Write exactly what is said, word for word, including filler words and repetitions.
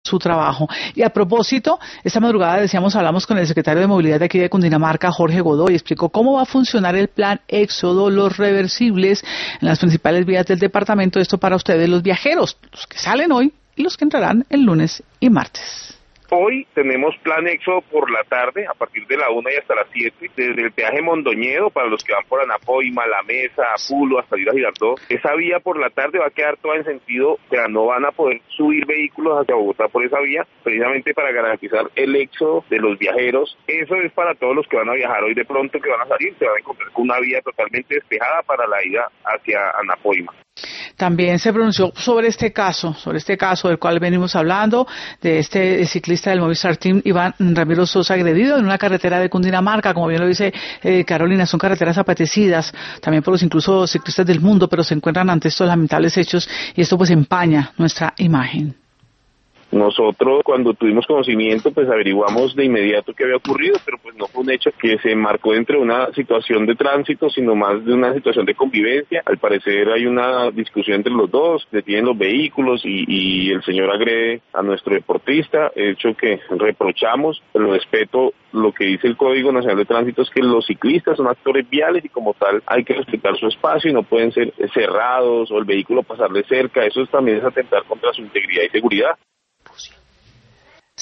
su trabajo. Y a propósito, esta madrugada decíamos, hablamos con el secretario de Movilidad de aquí de Cundinamarca, Jorge Godoy, explicó cómo va a funcionar el plan Éxodo, los reversibles en las principales vías del departamento. Esto para ustedes, los viajeros, los que salen hoy y los que entrarán el lunes y martes. Hoy tenemos plan Éxodo por la tarde, a partir de la una y hasta las siete, desde el peaje Mondoñedo, para los que van por Anapoima, La Mesa, Pulo, hasta ir a Girardot. Esa vía por la tarde va a quedar toda en sentido, o sea, no van a poder subir vehículos hacia Bogotá por esa vía, precisamente para garantizar el éxodo de los viajeros. Eso es para todos los que van a viajar hoy de pronto, que van a salir, se van a encontrar con una vía totalmente despejada para la ida hacia Anapoima. También se pronunció sobre este caso, sobre este caso del cual venimos hablando, de este ciclista del Movistar Team, Iván Ramiro Sosa, agredido en una carretera de Cundinamarca. Como bien lo dice eh, Carolina, son carreteras apetecidas también por los incluso ciclistas del mundo, pero se encuentran ante estos lamentables hechos y esto pues empaña nuestra imagen. Nosotros, cuando tuvimos conocimiento, pues averiguamos de inmediato qué había ocurrido, pero pues no fue un hecho que se marcó dentro de una situación de tránsito, sino más de una situación de convivencia. Al parecer hay una discusión entre los dos, detienen los vehículos y, y el señor agrede a nuestro deportista, hecho que reprochamos, pero respeto. Lo que dice el Código Nacional de Tránsito es que los ciclistas son actores viales y como tal hay que respetar su espacio y no pueden ser cerrados o el vehículo pasarle cerca. Eso también es atentar contra su integridad y seguridad.